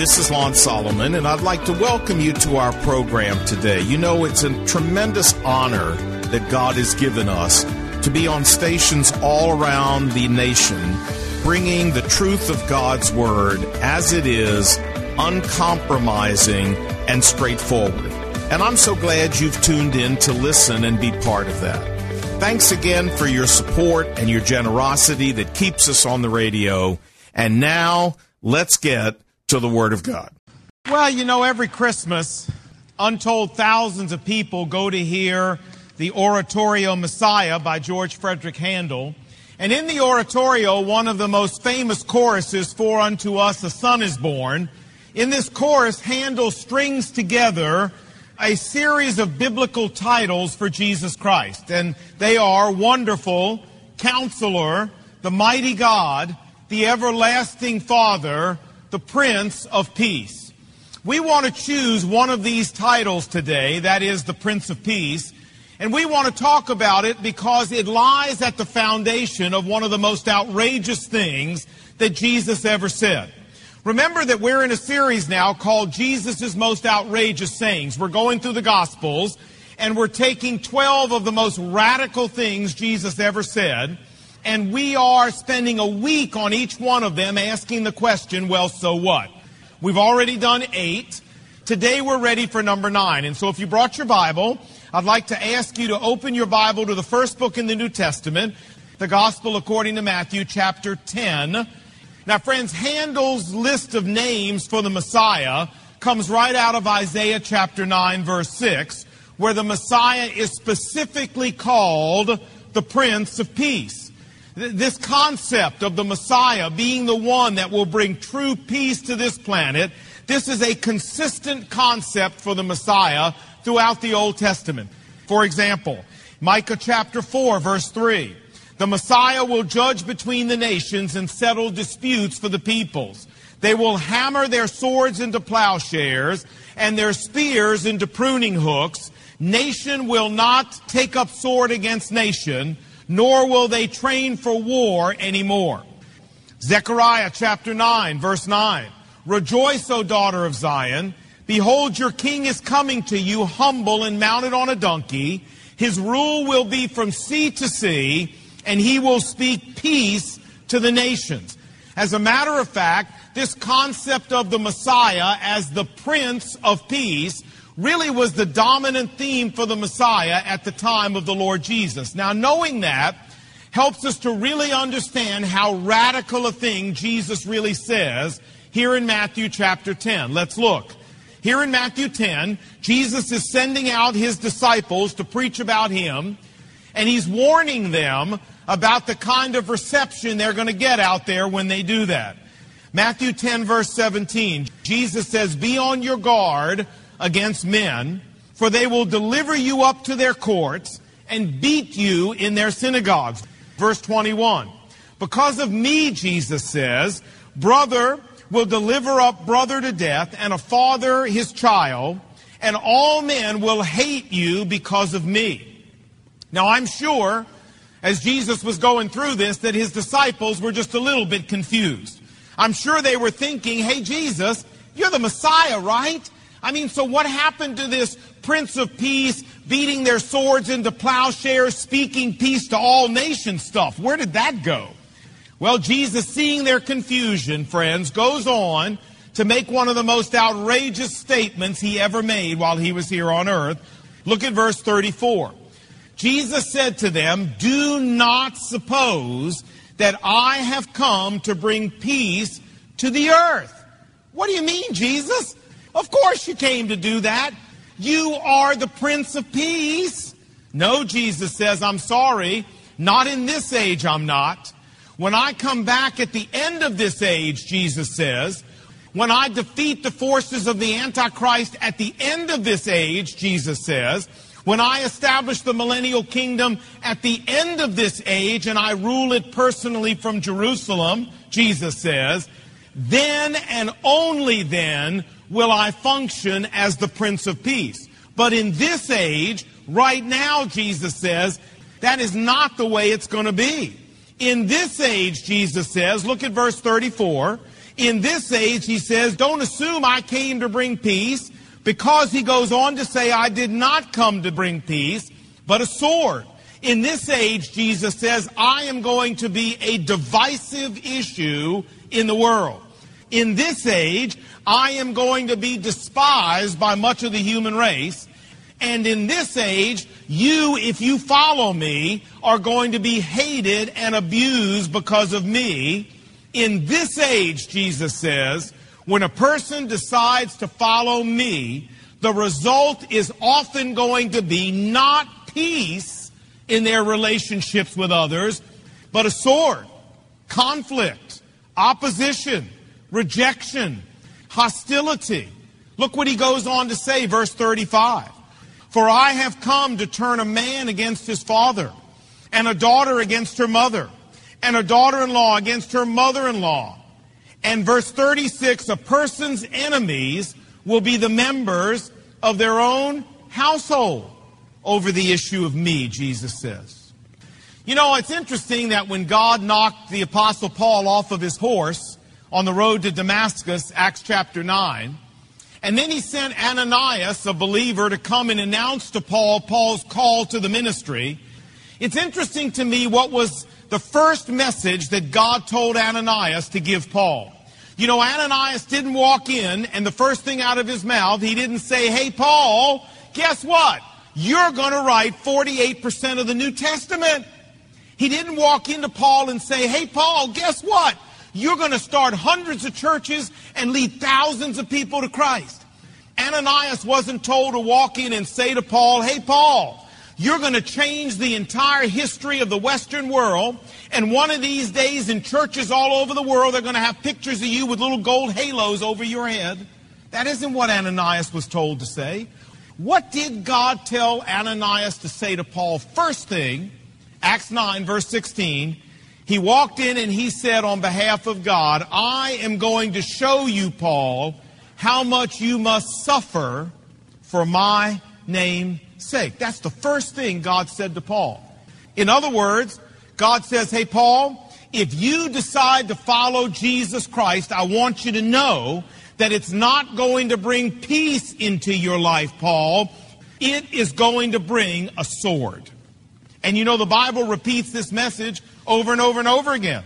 this is Lon Solomon, and I'd like to welcome you to our program today. You know, it's a tremendous honor that God has given us to be on stations all around the nation, bringing the truth of God's Word as it is, uncompromising and straightforward. And I'm so glad you've tuned in to listen and be part of that. Thanks again for your support and your generosity that keeps us on the radio. And now, let's get to the Word of God. Well, you know, every Christmas, untold thousands of people go to hear the Oratorio Messiah by George Frederick Handel. And in the Oratorio, one of the most famous choruses, For Unto Us a Son is Born. In this chorus, Handel strings together a series of biblical titles for Jesus Christ. And they are Wonderful, Counselor, the Mighty God, the Everlasting Father, the Prince of Peace. We want to choose one of these titles today, that is the Prince of Peace, and we want to talk about it because it lies at the foundation of one of the most outrageous things that Jesus ever said. Remember that we're in a series now called Jesus' Most Outrageous Sayings. We're going through the Gospels, and we're taking 12 of the most radical things Jesus ever said, and we are spending a week on each one of them asking the question, well, so what? We've already done 8. Today we're ready for number 9. And so if you brought your Bible, I'd like to ask you to open your Bible to the first book in the New Testament, the Gospel according to Matthew, chapter 10. Now, friends, Handel's list of names for the Messiah comes right out of Isaiah chapter 9, verse 6, where the Messiah is specifically called the Prince of Peace. This concept of the Messiah being the one that will bring true peace to this planet, this is a consistent concept for the Messiah throughout the Old Testament. For example, Micah chapter 4, verse 3, the Messiah will judge between the nations and settle disputes for the peoples. They will hammer their swords into plowshares and their spears into pruning hooks. Nation will not take up sword against nation, nor will they train for war anymore. Zechariah chapter 9, verse 9. Rejoice, O daughter of Zion. Behold, your king is coming to you, humble and mounted on a donkey. His rule will be from sea to sea, and he will speak peace to the nations. As a matter of fact, this concept of the Messiah as the Prince of Peace really was the dominant theme for the Messiah at the time of the Lord Jesus. Now, knowing that helps us to really understand how radical a thing Jesus really says here in Matthew chapter 10. Let's look. Here in Matthew 10, Jesus is sending out his disciples to preach about him, and he's warning them about the kind of reception they're going to get out there when they do that. Matthew 10, verse 17, Jesus says, be on your guard against men, for they will deliver you up to their courts and beat you in their synagogues. Verse 21, because of me, Jesus says, brother will deliver up brother to death, and a father his child, and all men will hate you because of me. Now, I'm sure, as Jesus was going through this, that his disciples were just a little bit confused. I'm sure they were thinking, hey, Jesus, you're the Messiah, right? I mean, so what happened to this Prince of Peace, beating their swords into plowshares, speaking peace to all nations stuff? Where did that go? Well, Jesus, seeing their confusion, friends, goes on to make one of the most outrageous statements he ever made while he was here on earth. Look at verse 34. Jesus said to them, do not suppose that I have come to bring peace to the earth. What do you mean, Jesus? Of course you came to do that. You are the Prince of Peace. No, Jesus says, I'm sorry. Not in this age, I'm not. When I come back at the end of this age, Jesus says, when I defeat the forces of the Antichrist at the end of this age, Jesus says, when I establish the millennial kingdom at the end of this age and I rule it personally from Jerusalem, Jesus says, then and only then will I function as the Prince of Peace. But in this age, right now, Jesus says, that is not the way it's going to be. In this age, Jesus says, look at verse 34, In this age, he says, don't assume I came to bring peace, because he goes on to say, I did not come to bring peace, but a sword. In this age, Jesus says, I am going to be a divisive issue in the world. In this age, I am going to be despised by much of the human race. And in this age, you, if you follow me, are going to be hated and abused because of me. In this age, Jesus says, when a person decides to follow me, the result is often going to be not peace in their relationships with others, but a sword, conflict, opposition, rejection, hostility. Look what he goes on to say, verse 35. For I have come to turn a man against his father, and a daughter against her mother, and a daughter-in-law against her mother-in-law. And verse 36, a person's enemies will be the members of their own household over the issue of me, Jesus says. You know, it's interesting that when God knocked the Apostle Paul off of his horse on the road to Damascus, Acts chapter 9, and then he sent Ananias, a believer, to come and announce to Paul Paul's call to the ministry. It's interesting to me what was the first message that God told Ananias to give Paul. You know, Ananias didn't walk in and the first thing out of his mouth, he didn't say, hey, Paul, guess what? You're going to write 48% of the New Testament. He didn't walk into Paul and say, hey, Paul, guess what? You're going to start hundreds of churches and lead thousands of people to Christ. Ananias wasn't told to walk in and say to Paul, hey, Paul, you're going to change the entire history of the Western world, and one of these days in churches all over the world, they're going to have pictures of you with little gold halos over your head. That isn't what Ananias was told to say. What did God tell Ananias to say to Paul? First thing, Acts 9, verse 16, he walked in and he said on behalf of God, I am going to show you, Paul, how much you must suffer for my name's sake. That's the first thing God said to Paul. In other words, God says, hey, Paul, if you decide to follow Jesus Christ, I want you to know that it's not going to bring peace into your life, Paul. It is going to bring a sword. And you know, the Bible repeats this message over and over and over again.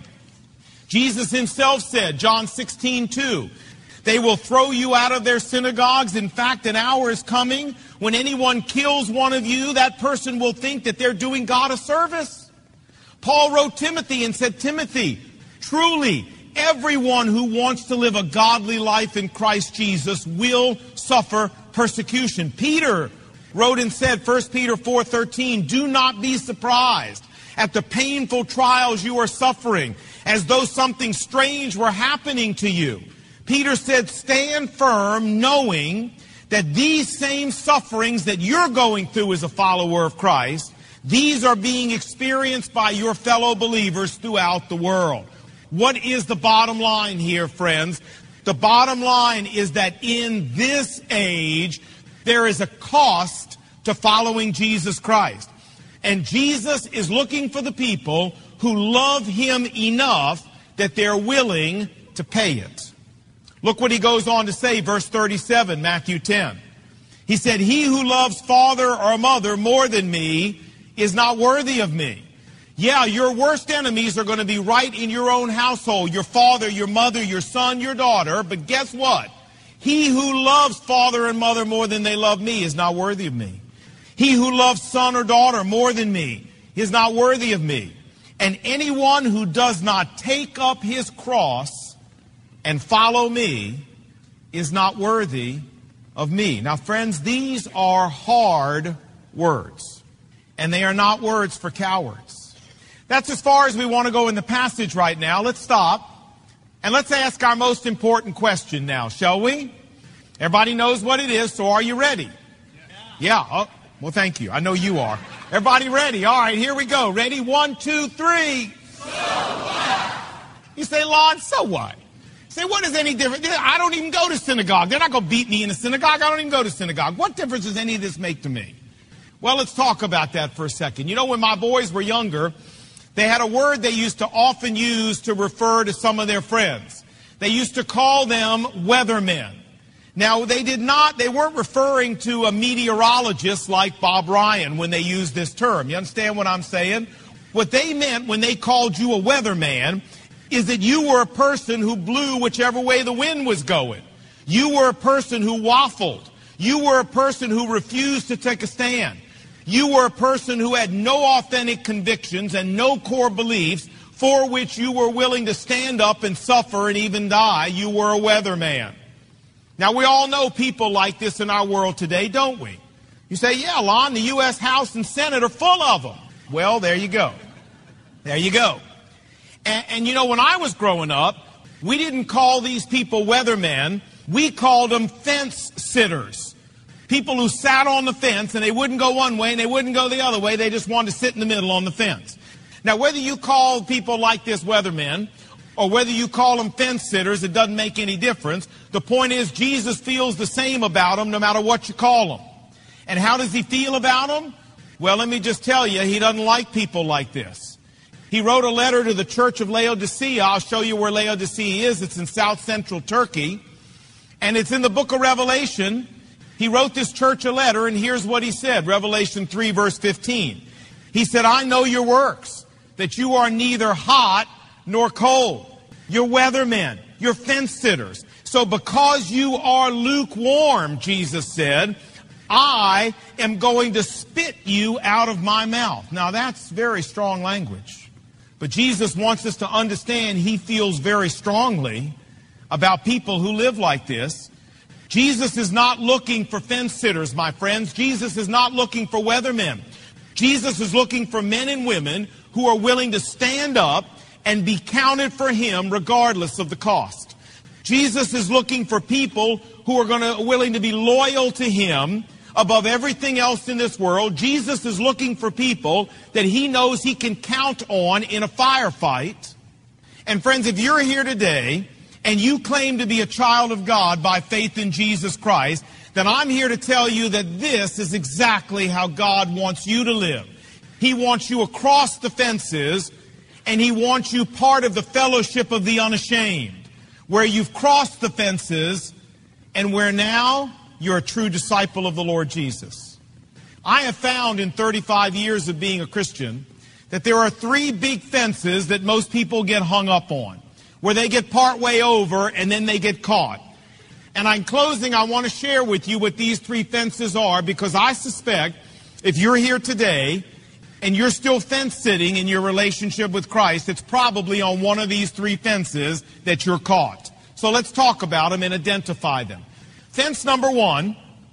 Jesus himself said, John 16:2, they will throw you out of their synagogues. In fact, an hour is coming when anyone kills one of you, that person will think that they're doing God a service. Paul wrote Timothy and said, Timothy, truly, everyone who wants to live a godly life in Christ Jesus will suffer persecution. Peter wrote and said, 1 Peter 4:13, do not be surprised at the painful trials you are suffering, as though something strange were happening to you. Peter said, stand firm, knowing that these same sufferings that you're going through as a follower of Christ, these are being experienced by your fellow believers throughout the world. What is the bottom line here, friends? The bottom line is that in this age, there is a cost to following Jesus Christ. And Jesus is looking for the people who love him enough that they're willing to pay it. Look what he goes on to say, verse 37, Matthew 10. He said, he who loves father or mother more than me is not worthy of me. Yeah, your worst enemies are going to be right in your own household, your father, your mother, your son, your daughter. But guess what? He who loves father and mother more than they love me is not worthy of me. He who loves son or daughter more than me is not worthy of me. And anyone who does not take up his cross and follow me is not worthy of me. Now, friends, these are hard words, and they are not words for cowards. That's as far as we want to go in the passage right now. Let's stop, and let's ask our most important question now, shall we? Everybody knows what it is, so are you ready? Yeah. Oh, well, thank you. I know you are. Everybody ready? All right, here we go. Ready? 1, 2, 3. So what? You say, Lon, so what? Say, what is any different? I don't even go to synagogue. They're not going to beat me in a synagogue. I don't even go to synagogue. What difference does any of this make to me? Well, let's talk about that for a second. You know, when my boys were younger, they had a word they used to often use to refer to some of their friends. They used to call them weathermen. Now, they weren't referring to a meteorologist like Bob Ryan when they used this term. You understand what I'm saying? What they meant when they called you a weatherman is that you were a person who blew whichever way the wind was going. You were a person who waffled. You were a person who refused to take a stand. You were a person who had no authentic convictions and no core beliefs for which you were willing to stand up and suffer and even die. You were a weatherman. Now, we all know people like this in our world today, don't we? You say, yeah, Lon, the U.S. House and Senate are full of them. Well, there you go. There you go. And you know, when I was growing up, we didn't call these people weathermen. We called them fence sitters. People who sat on the fence and they wouldn't go one way and they wouldn't go the other way. They just wanted to sit in the middle on the fence. Now, whether you call people like this weathermen or whether you call them fence sitters, it doesn't make any difference. The point is, Jesus feels the same about them no matter what you call them. And how does he feel about them? Well, let me just tell you, he doesn't like people like this. He wrote a letter to the church of Laodicea. I'll show you where Laodicea is. It's in south central Turkey. And it's in the book of Revelation. He wrote this church a letter, and here's what he said. Revelation 3, verse 15. He said, I know your works, that you are neither hot nor cold. You're weathermen. You're fence sitters. So because you are lukewarm, Jesus said, I am going to spit you out of my mouth. Now, that's very strong language. But Jesus wants us to understand he feels very strongly about people who live like this. Jesus is not looking for fence sitters, my friends. Jesus is not looking for weathermen. Jesus is looking for men and women who are willing to stand up and be counted for him regardless of the cost. Jesus is looking for people who are willing to be loyal to him above everything else in this world. Jesus is looking for people that he knows he can count on in a firefight. And friends, if you're here today and you claim to be a child of God by faith in Jesus Christ, then I'm here to tell you that this is exactly how God wants you to live. He wants you across the fences, and he wants you part of the fellowship of the unashamed, where you've crossed the fences and where now you're a true disciple of the Lord Jesus. I have found in 35 years of being a Christian that there are three big fences that most people get hung up on, where they get partway over and then they get caught. And in closing, I want to share with you what these three fences are, because I suspect if you're here today and you're still fence-sitting in your relationship with Christ, it's probably on one of these three fences that you're caught. So let's talk about them and identify them. Fence number one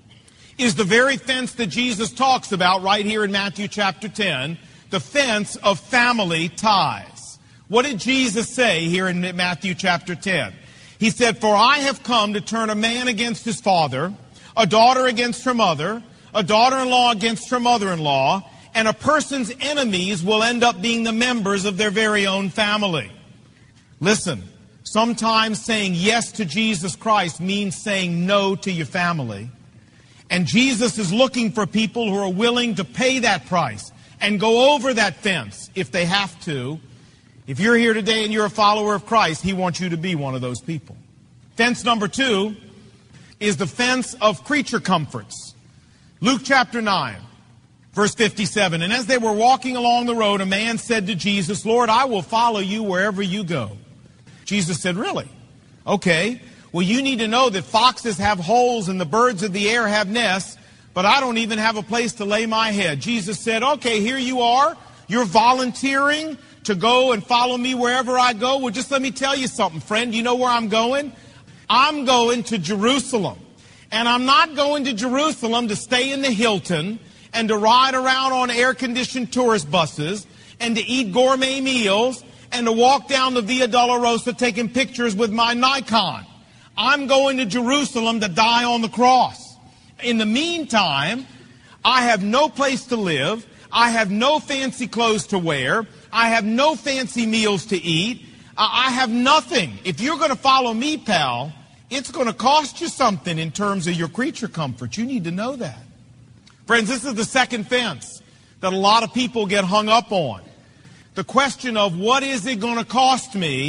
is the very fence that Jesus talks about right here in Matthew chapter 10, the fence of family ties. What did Jesus say here in Matthew chapter 10? He said, for I have come to turn a man against his father, a daughter against her mother, a daughter-in-law against her mother-in-law, and a person's enemies will end up being the members of their very own family. Listen. Sometimes saying yes to Jesus Christ means saying no to your family. And Jesus is looking for people who are willing to pay that price and go over that fence if they have to. If you're here today and you're a follower of Christ, he wants you to be one of those people. Fence number two is the fence of creature comforts. Luke chapter 9, verse 57. And as they were walking along the road, a man said to Jesus, Lord, I will follow you wherever you go. Jesus said, really? Okay. Well, you need to know that foxes have holes and the birds of the air have nests, but I don't even have a place to lay my head. Jesus said, okay, here you are. You're volunteering to go and follow me wherever I go. Well, just let me tell you something, friend. You know where I'm going? I'm going to Jerusalem. And I'm not going to Jerusalem to stay in the Hilton and to ride around on air-conditioned tourist buses and to eat gourmet meals and to walk down the Via Dolorosa taking pictures with my Nikon. I'm going to Jerusalem to die on the cross. In the meantime, I have no place to live. I have no fancy clothes to wear. I have no fancy meals to eat. I have nothing. If you're going to follow me, pal, it's going to cost you something in terms of your creature comfort. You need to know that. Friends, this is the second fence that a lot of people get hung up on. The question of what is it going to cost me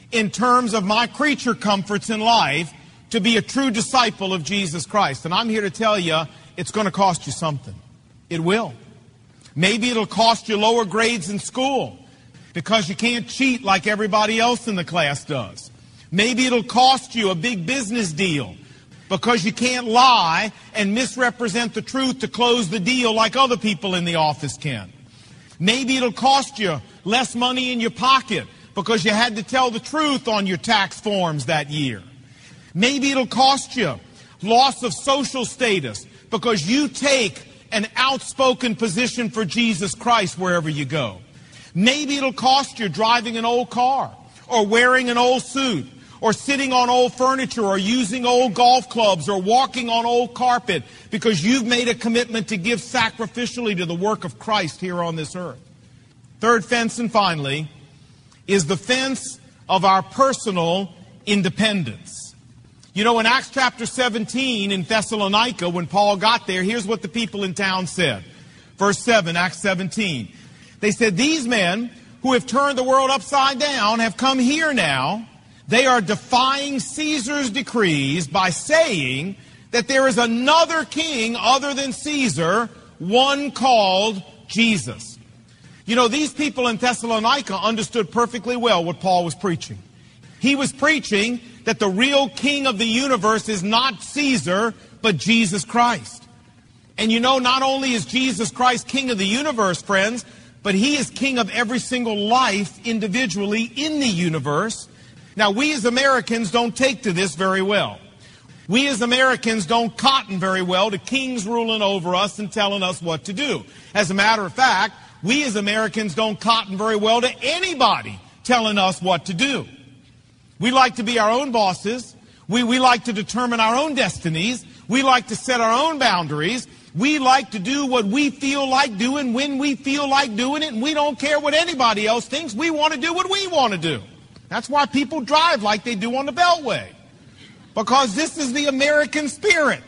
in terms of my creature comforts in life to be a true disciple of Jesus Christ. And I'm here to tell you, it's going to cost you something. It will. Maybe it'll cost you lower grades in school because you can't cheat like everybody else in the class does. Maybe it'll cost you a big business deal because you can't lie and misrepresent the truth to close the deal like other people in the office can. Maybe it'll cost you less money in your pocket because you had to tell the truth on your tax forms that year. Maybe it'll cost you loss of social status because you take an outspoken position for Jesus Christ wherever you go. Maybe it'll cost you driving an old car or wearing an old suit or sitting on old furniture or using old golf clubs or walking on old carpet because you've made a commitment to give sacrificially to the work of Christ here on this earth. Third fence, and finally, is the fence of our personal independence. You know, in Acts chapter 17 in Thessalonica, when Paul got there, here's what the people in town said. Verse 7, Acts 17. They said, "These men who have turned the world upside down have come here now. They are defying Caesar's decrees by saying that there is another king other than Caesar, one called Jesus." You know, these people in Thessalonica understood perfectly well what Paul was preaching. He was preaching that the real king of the universe is not Caesar, but Jesus Christ. And you know, not only is Jesus Christ king of the universe, friends, but he is king of every single life individually in the universe. Now, we as Americans don't take to this very well. We as Americans don't cotton very well to kings ruling over us and telling us what to do. As a matter of fact, we as Americans don't cotton very well to anybody telling us what to do. We like to be our own bosses. We like to determine our own destinies. We like to set our own boundaries. We like to do what we feel like doing when we feel like doing it, and we don't care what anybody else thinks. We want to do what we want to do. That's why people drive like they do on the Beltway, because this is the American spirit.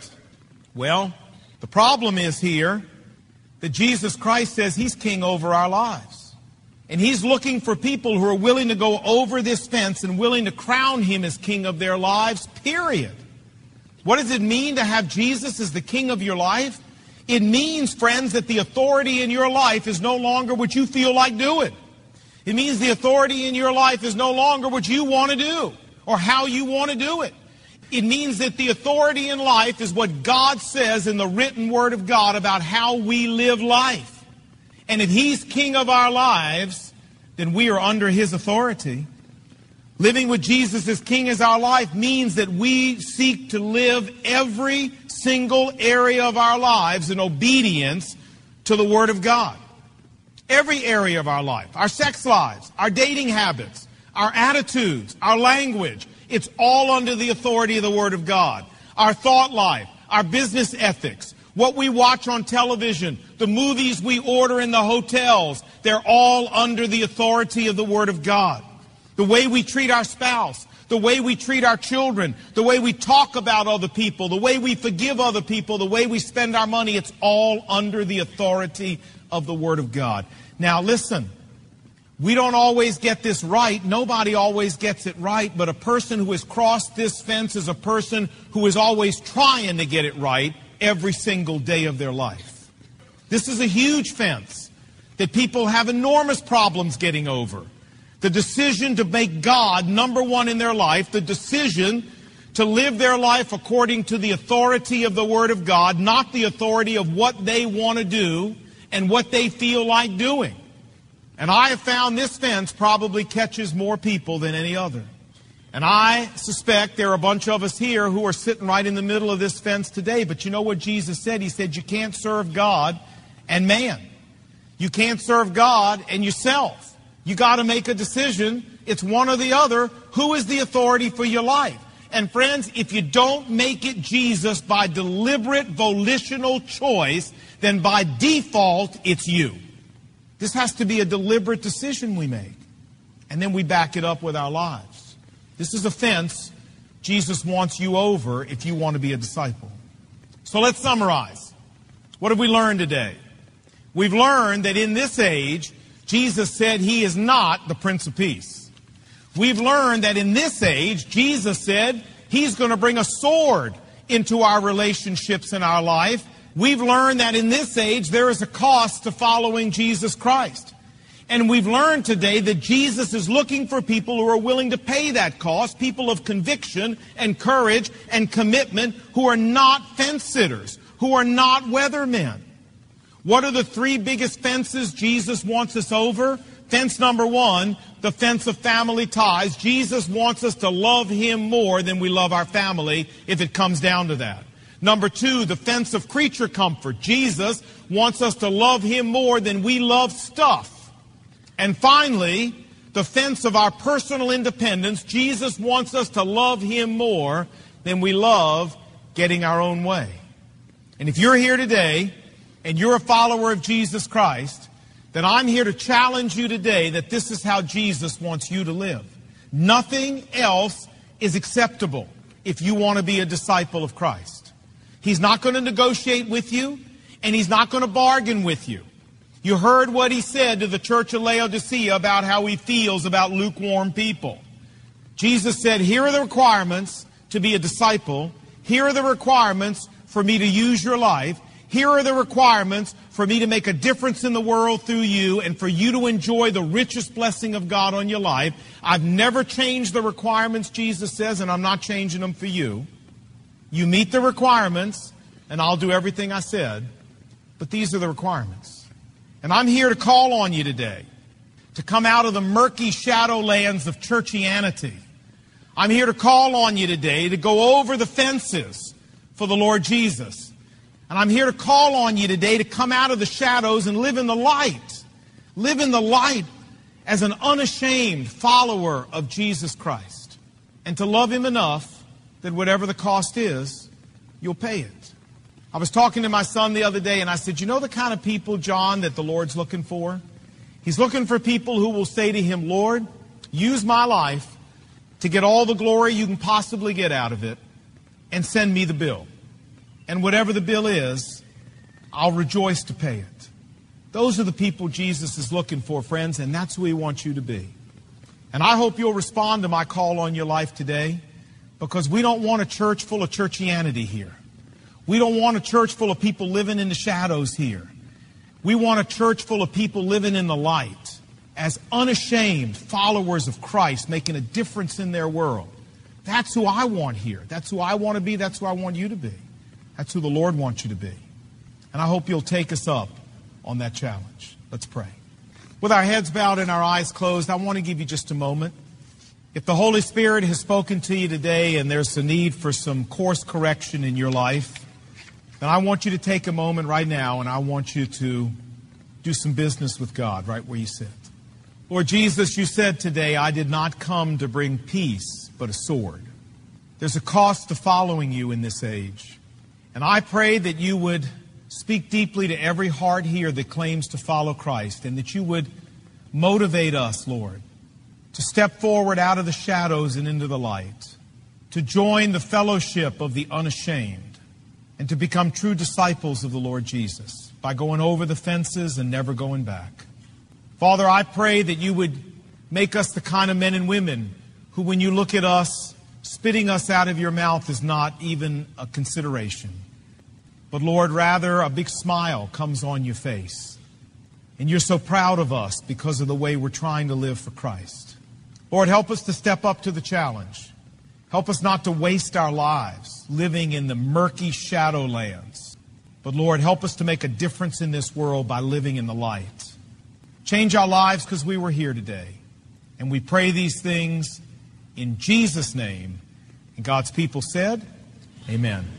Well, the problem is here that Jesus Christ says he's king over our lives. And he's looking for people who are willing to go over this fence and willing to crown him as king of their lives, period. What does it mean to have Jesus as the king of your life? It means, friends, that the authority in your life is no longer what you feel like doing. It means the authority in your life is no longer what you want to do or how you want to do it. It means that the authority in life is what God says in the written word of God about how we live life. And if he's king of our lives, then we are under his authority. Living with Jesus as king as our life means that we seek to live every single area of our lives in obedience to the word of God. Every area of our life, our sex lives, our dating habits, our attitudes, our language, it's all under the authority of the word of God. Our thought life, our business ethics, what we watch on television, the movies we order in the hotels, they're all under the authority of the Word of God. The way we treat our spouse, the way we treat our children, the way we talk about other people, the way we forgive other people, the way we spend our money, it's all under the authority of the Word of God. Now listen, we don't always get this right. Nobody always gets it right, but a person who has crossed this fence is a person who is always trying to get it right every single day of their life. This is a huge fence that people have enormous problems getting over. The decision to make God number one in their life, the decision to live their life according to the authority of the Word of God, not the authority of what they want to do and what they feel like doing. And I have found this fence probably catches more people than any other. And I suspect there are a bunch of us here who are sitting right in the middle of this fence today. But you know what Jesus said? He said you can't serve God and man. You can't serve God and yourself. You got to make a decision. It's one or the other. Who is the authority for your life? And friends, if you don't make it Jesus by deliberate volitional choice, then by default, it's you. This has to be a deliberate decision we make. And then we back it up with our lives. This is a fence Jesus wants you over if you want to be a disciple. So let's summarize. What have we learned today? We've learned that in this age, Jesus said he is not the Prince of Peace. We've learned that in this age, Jesus said He's going to bring a sword into our relationships in our life. We've learned that in this age, there is a cost to following Jesus Christ. And we've learned today that Jesus is looking for people who are willing to pay that cost, people of conviction and courage and commitment who are not fence-sitters, who are not weathermen. What are the three biggest fences Jesus wants us over? Fence number one, the fence of family ties. Jesus wants us to love Him more than we love our family if it comes down to that. Number two, the fence of creature comfort. Jesus wants us to love Him more than we love stuff. And finally, the fence of our personal independence. Jesus wants us to love Him more than we love getting our own way. And if you're here today and you're a follower of Jesus Christ, then I'm here to challenge you today that this is how Jesus wants you to live. Nothing else is acceptable if you want to be a disciple of Christ. He's not going to negotiate with you, and He's not going to bargain with you. You heard what He said to the church of Laodicea about how He feels about lukewarm people. Jesus said, here are the requirements to be a disciple. Here are the requirements for me to use your life. Here are the requirements for me to make a difference in the world through you and for you to enjoy the richest blessing of God on your life. I've never changed the requirements, Jesus says, and I'm not changing them for you. You meet the requirements, and I'll do everything I said, but these are the requirements. And I'm here to call on you today to come out of the murky shadowlands of churchianity. I'm here to call on you today to go over the fences for the Lord Jesus. And I'm here to call on you today to come out of the shadows and live in the light. Live in the light as an unashamed follower of Jesus Christ. And to love Him enough that whatever the cost is, you'll pay it. I was talking to my son the other day and I said, you know the kind of people, John, that the Lord's looking for? He's looking for people who will say to Him, Lord, use my life to get all the glory you can possibly get out of it and send me the bill. And whatever the bill is, I'll rejoice to pay it. Those are the people Jesus is looking for, friends, and that's who He wants you to be. And I hope you'll respond to my call on your life today, because we don't want a church full of churchianity here. We don't want a church full of people living in the shadows here. We want a church full of people living in the light as unashamed followers of Christ, making a difference in their world. That's who I want here. That's who I want to be. That's who I want you to be. That's who the Lord wants you to be. And I hope you'll take us up on that challenge. Let's pray. With our heads bowed and our eyes closed, I want to give you just a moment. If the Holy Spirit has spoken to you today and there's a need for some course correction in your life, then I want you to take a moment right now and I want you to do some business with God right where you sit. Lord Jesus, you said today, I did not come to bring peace, but a sword. There's a cost to following you in this age. And I pray that you would speak deeply to every heart here that claims to follow Christ, and that you would motivate us, Lord, to step forward out of the shadows and into the light, to join the fellowship of the unashamed, and to become true disciples of the Lord Jesus by going over the fences and never going back. Father, I pray that you would make us the kind of men and women who, when you look at us, spitting us out of your mouth is not even a consideration. But Lord, rather a big smile comes on your face. And you're so proud of us because of the way we're trying to live for Christ. Lord, help us to step up to the challenge. Help us not to waste our lives living in the murky shadowlands. But Lord, help us to make a difference in this world by living in the light. Change our lives because we were here today. And we pray these things in Jesus' name. And God's people said, amen.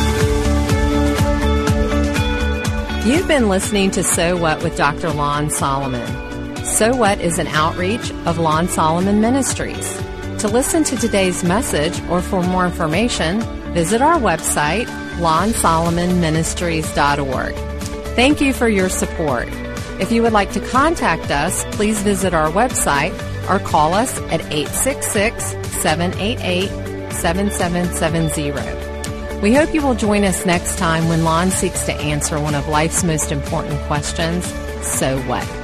You've been listening to So What with Dr. Lon Solomon. So What is an outreach of Lon Solomon Ministries. To listen to today's message or for more information, visit our website, lonsolomonministries.org. Thank you for your support. If you would like to contact us, please visit our website or call us at 866-788-7770. We hope you will join us next time when Lon seeks to answer one of life's most important questions, so what?